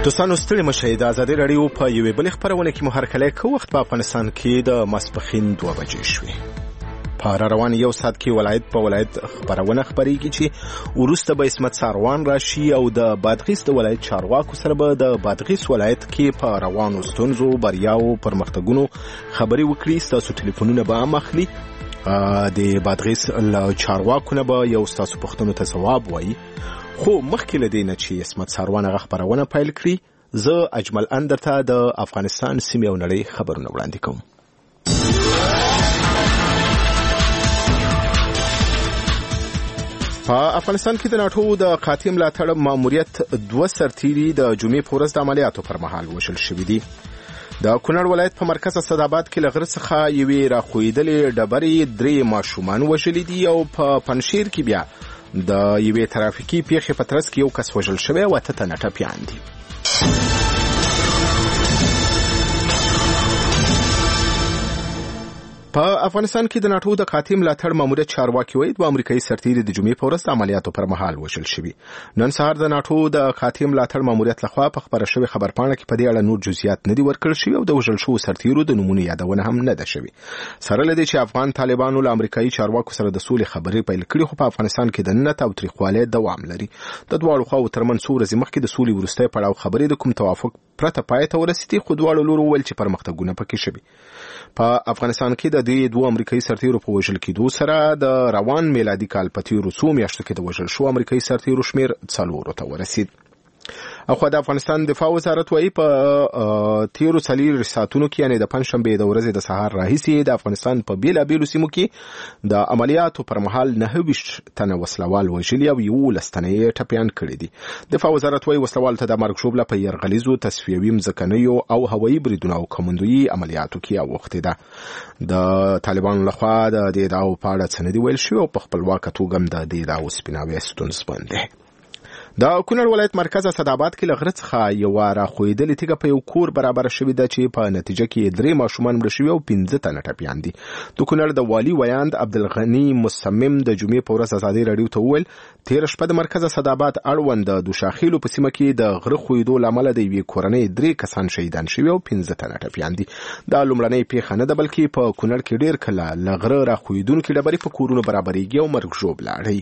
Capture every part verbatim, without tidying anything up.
دوستانو ستړي مشئ د ازادي راډیو په یوې بلې خپرونه کې مو هرکلی کوو. وخت په افغانستان کې د ماسپښین دوه بجې شوې. په را روان یو ساعت کې ولایت په ولایت خپرونه خپرېږي چې وروسته به عصمت ساروان راشي او د بادغیس د ولایت چارواکو سره به د بادغیس ولایت کې په روانو ستونزو، بریاو، پرمختګونو خبرې وکړي. ستاسو ټلیفونونه به هم اخلي. د بادغیس له چارواکو نه به یو ستاسو پوښتنو ته ځواب وایي. خو مخکې له دې نه چې عصمت ساروان هغه خپرونه پیل کړي، زه اجمل ان درته د افغانستان سیمې او نړۍ خبرونه وړاندې کوم. په افغانستان کې د ناټو د قاطع ملاتړ ماموریت دوه سرتیري د جمعې په ورځ د عملیاتو پر مهال وژل شوي دي. د کونړ ولایت په مرکز اسداباد کې له غره څخه یوې راخویدلې ډبرې درې ماشومان وژلي دي او په پنشیر کې بیا د یوې ترافیکي پیښې په ترڅ کې یو کس وژل شوی او اته تنه ټپیان دي. په افغانستان کې د ناټو د قاطع ملاتړ ماموریت چارواکي وایي دوه امریکایي سرتیري د جمعې په ورځ د عملیاتو پر مهال وژل شوي. نن سهار د ناټو د قاطع ملاتړ ماموریت لخوا په خپره شوې خبرپاڼه کې په دې اړه نور جزئیات نه دي ورکړل شوي او د وژل شوو سرتیرو د نومونو یادونه هم نه ده شوې. سره له دې چې افغان طالبانو له امریکایي چارواکو سره د سولې خبرې پیل کړي، خو په افغانستان کې د ننت او تریخوالۍ دوام لري. د دواړو خواو ترمنځ څو ورځې مخکې د سولې وروستی پړاو خبرې د کوم توافق پرته پای ته ورسېدې، خو دواړو لورو وویل چې پرمختګونه پکې شوي. په افغانستان کې د دې دوه امریکایي سرتیرو په وژل کېدو سره د روان میلادي کال په تیرو څو میاشتو کې د وژل شوو امریکایي سرتیرو شمېر څلورو ته ورسېد. اخوا د افغانستان دفاع وزارت وایي په تیرو څلور ساعتونو کې، یعنې د پنجشنبې د ورځې د سهار راهیسې د افغانستان په بیلابیلو سیمو کې د عملیاتو پر مهال نهه ویشت تنه وسلوال وژلي او یولس تنه یې ټپیان کړي دي. دفاع وزارت وایي وسلوال ته د مرګ ژوبله په یرغلیزو، تصفیوي، مځکنیو او هوایي بریدونو او کمندویي عملیاتو کې اوښتې ده. د طالبانو لخوا د دې ادعاو په اړه څه نه دي ویل شوي او په خپلواکه توګه هم د دې ادعاو سپیناوی ستونزمن دی. د کونړ ولایت مرکز اسداباد کې له غره څخه یوه راخویدلې تیږه په یو کور برابره شوې ده چې په نتیجه کې درې ماشومان مړه شوي او پنځه تنه ټپیان دي. د کونړ د والي ویاند عبدالغني مصمم د جمعې په ورځ ازادي راډیو ته وویل تېره شپه د مرکز اسداباد اړوند د دوشاخیلو په سیمه کې د غره خویدو له امله د یوې کورنۍ درې کسان شهیدان شوي او پنځه تنه ټپیان دي. دا لومړنۍ پیښه نه ده، بلکې په کونړ کې ډېر کله له غره راخویدونکې ډبرې په کورونو برابرېږي او مرګ ژوبله اړوي.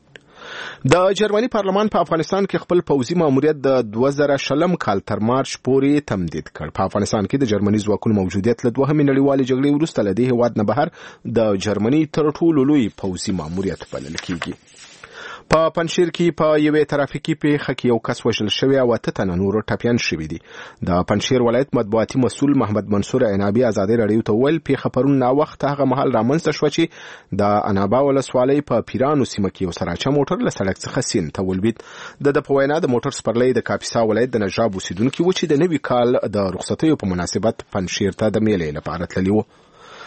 د جرمني پارلمان په افغانستان کې خپل پوځي ماموریت د دوه زره شلم کال تر مارچ پورې تمدید کړ. په افغانستان کې د جرمني ځواکونو موجودیت له دوهمې نړیوالې جګړې وروسته له دې هېواد نه بهر د جرمني تر ټولو لوی پوځي ماموریت بلل کېږي. په پنشیر کې په یوې ترافیکي پیښه کې یو کس وژل شوی او اته تنه نور ټپیان شوي دي. د پنشیر ولایت مطبوعاتي مسؤل محمد منصور عنابي ازادي راډیو ته وویل پیښه پرون ناوخته هغه مهال رامنځته شوه چې د عنابه ولسوالۍ په پیرانو سیمه کې یو سراچه موټر له سړک څخه سیند ته ولوېد. د ده په وینا د موټر سپرلی د کاپیسا ولایت د نجراب اوسېدونکي و چې د نوي کال د رخصتیو په مناسبت پنشیر ته د میلې لپاره تللي وو.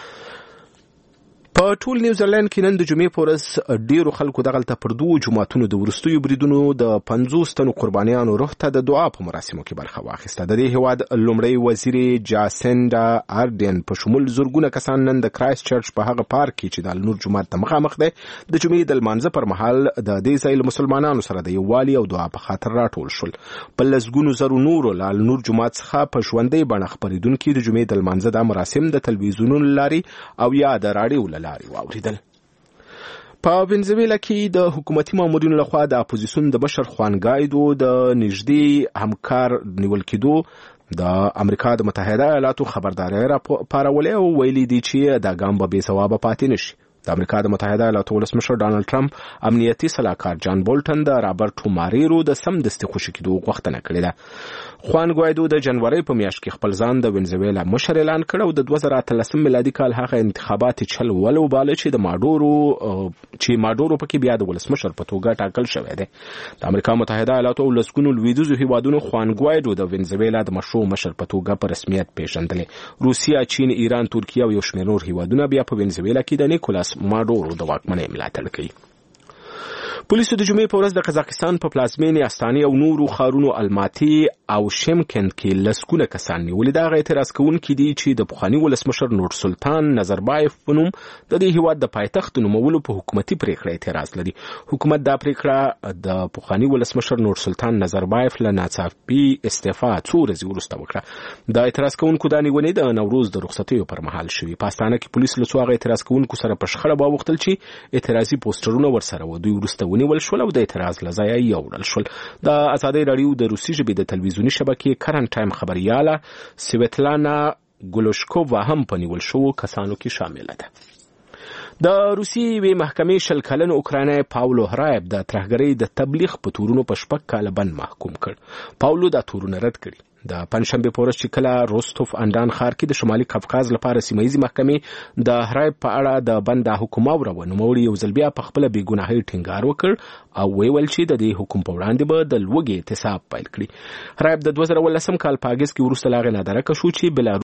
په ټول نیوزیلند کې نن د جمعې په ورځ ډیرو خلکو دغلته پر دوو جوماتونو د وروستیو بریدونو د پنځوس تنو قربانیانو روح ته د دعا په مراسمو کې برخه واخیسته. د دې هېواد لومړی وزیر جاسینډا آرډین په شمول زرګونه کسان نن د کرایست چرچ په هغه پارک کې چې د النور جومات ته مخامخ دی د جمعې د لمانځه پر مهال د دې ځای له مسلمانانو سره د یووالي او دعا په خاطر راټول شول. په لسګونو زرو نورو له النور جومات څخه په ژوندۍ بڼه خپرېدونکي د جمعې د لمانځه دا مراسم د تلویزیونونو له لارې او یا د راډیو له لارې واورېدل. په وینزویلا کې د حکومتي مامورینو لخوا د اپوزیسیون د مشر خوان ګایدو د نږدې همکار نیول کېدو د امریکا د متحده ایالاتو خبرداری راپارولې او ویلي دي چې دا ګام به بې ځوابه پاتې نشي. د امریکا د متحده ایالاتو ولسمشر ډانلډ ټرمپ امنیتي سلاکار جان بولټن د رابرټ ماریرو د سمدستي خوشي کېدو غوښتنه کړې ده. خوان ګایدو د جنوري په میاشت کې خپل ځان د وینزویلا مشر اعلان کړ او د دوه زره اتلسم میلادي کال هغه انتخابات چل ول وباله چې د ماډورو چې ماډورو پکې بیا د ولسمشر په توګه ټاکل شوی دی. د امریکا متحده ایالاتو ولسګونو لویدیځو هیوادونو خوان ګایدو د وینزویلا د مشروع مشر په توګه په رسمیت پیژندلې. روسیا، چین، ایران، ترکیه او یو شمېر نور هیوادونه بیا په وینزویلا کې د نیکولاس ماډورو د واکمنۍ ملاتړ کوي. پولیسو د جمعې په ورځ د قزاقستان په پلازمینې استانې او نورو ښارونو الماتي او شیمکند کې لسګونه کسان نیولي. دغه اعتراض کوونکي دي چې د پخواني ولسمشر نور سلطان نظربایف په نوم د دې هیواد د پایتخت نومولو په حکومتي پریکړه اعتراض لري. حکومت دا پریکړه د پخواني ولسمشر نور سلطان نظربایف له ناڅاپي استعفا څو ورځې وروسته وکړه. د اعتراض کوونکو دا نیونې د نوروز د رخصتیو پر مهال شوي. په استانه کې پولیس له څو هغه اعتراض کوونکو سره په شخړه واوښتل چې اعتراضي پوسټرونه ورسره و. دوی وروسته ونیول شول او د اعتراض له ځایه یوړل شول. د ازادۍ راډیو د روسي ژبې د تلویزیوني شبکې کرنټ ټایم خبریاله سویتلانا ګولوشکووا هم په نیول شوو کسانو کې شامله ده. د روسي یوې محکمې شل کلن اوکرایني پاولو هرایب د ترهګرۍ د تبلیغ په تورونو په شپږ کاله بند محکوم کړ. پاولو دا تورونه رد کړي. د پنځشنبې په ورځ چې کله روستوف اندان ښار کې د شمالي قفقاز لپاره سیمه‌ییزې محکمې د هرایب په اړه د بند حکم واوروه، نوموړي یو ځل بیا په خپله بېګناهۍ ټینګار وکړ او ویل چې د دې حکم په وړاندې به د لوږې اعتصاب پیل کړي. هرایب د دوه زره اوولسم کال په اګست کې وروسته له هغې نادرکه شو چې بلاروس